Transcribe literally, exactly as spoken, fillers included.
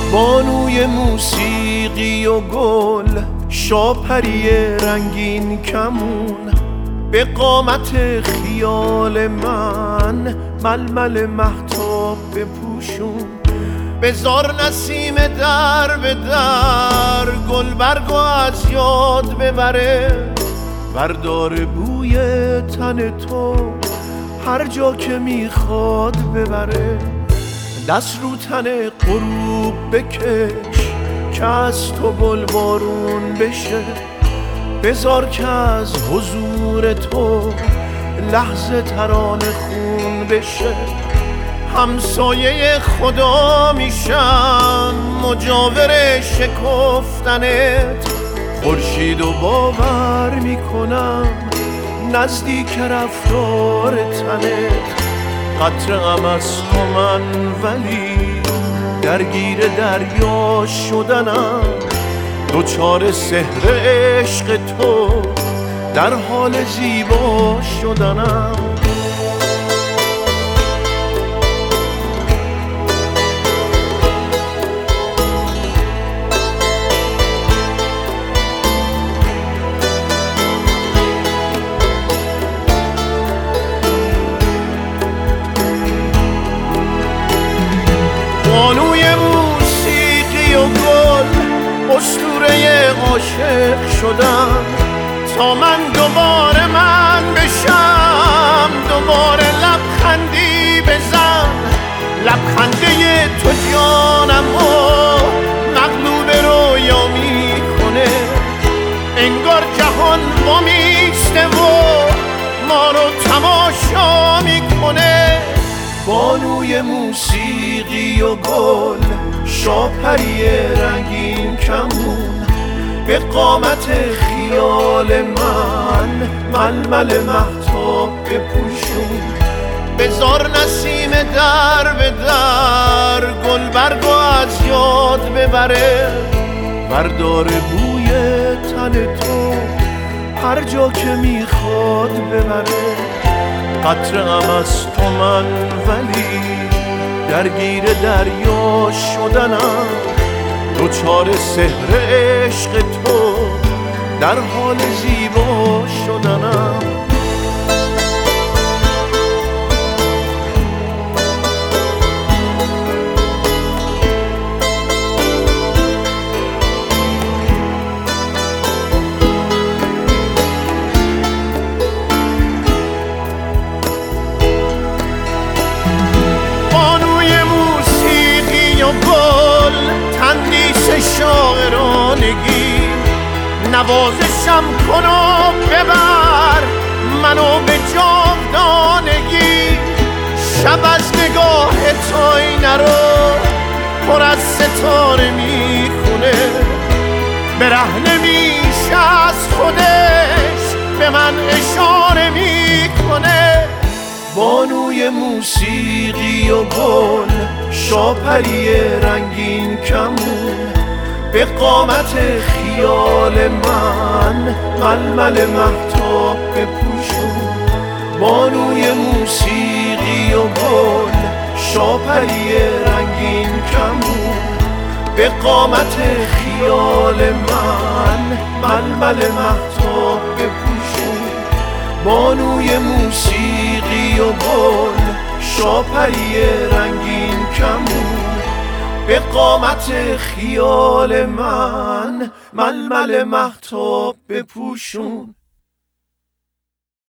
بانوی موسیقی و گل، شاپری رنگین کمون، به قامت خیال من ململ مهتاب بپوشون. بذار نسیم در به در گل برگو از یاد ببره، بردار بوی تن تو هر جا که میخواد ببره. دست رو تن غروب بکش که از تو گل بارون بشه، بذار که از حضور تو لحظه ترانه خون بشه. همسایه خدا میشم مجاور شکفتنت، خورشید و باور میکنم نزدیک رفتار تنت. قطره ام از تو من ولی درگیر دریا شدنم، دوچار سحر عشق تو در حال زیبا شدنم. بانوی موسیقی و گل، اسطوره عاشق شدم تا من دوباره من بشم. دوباره لبخندی بزن، لبخنده تو جانمو مغلوب رویا میکنه. انگار جهان با میسته و ما رو تماشا میکنه. بانوی موسیقی و گل، شاپری رنگین کمون، به قامت خیال من ململ مهتاب بپوشون. بذار نسیم در به در گل برگو از یاد ببره، بردار بوی تن تو هر جا که میخواد ببره. قطره ام از تو من ولی درگیر دریا شدنم، دوچار سحر عشق تو در حال زیبا شدنم. گل تندیس شاعرانگی، نوازشم کن و ببر منو به جاودانگی. شب از نگاه تو آینه رو پر از ستاره میخونه، برهنه میشه از خودش به من اشاره میکنه. بانوی موسیقی و گل، شاپری رنگین کمون، به قامت خیال من ململ مهتاب بپوشون. بانوی موسیقی و گل، شاپری رنگین کمون، به قامت خیال من ململ مهتاب بپوشون. بانوی موسیقی و گل، شاپری رنگین کمون، به قامت خیال من ململ مهتاب بپوشون.